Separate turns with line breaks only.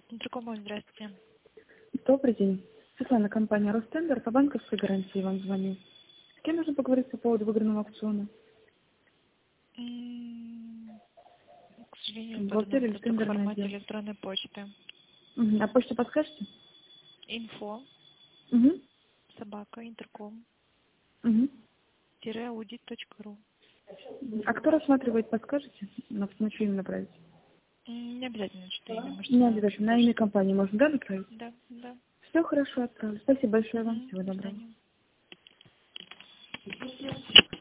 Интерком, здравствуйте.
Добрый день. Светлана, компания Ростендер, по банковской гарантии вам звоню. С кем нужно поговорить по поводу выигранного аукциона?
К сожалению,
Бухгалтерия или
только в
тендерный
формате
отдел?
электронной почты.
А почту подскажете?
Info
Угу.
собака интерком
Угу.
-audit.ru.
А кто рассматривает, подскажете? На чье имя направить?
Не обязательно что-то имя, можете
Не
на общую
обязательно. На
почту.
имя компании можно, да, направить?
Да, да.
Все хорошо, отправлю. Спасибо большое вам. Всего
До
доброго.
свидания.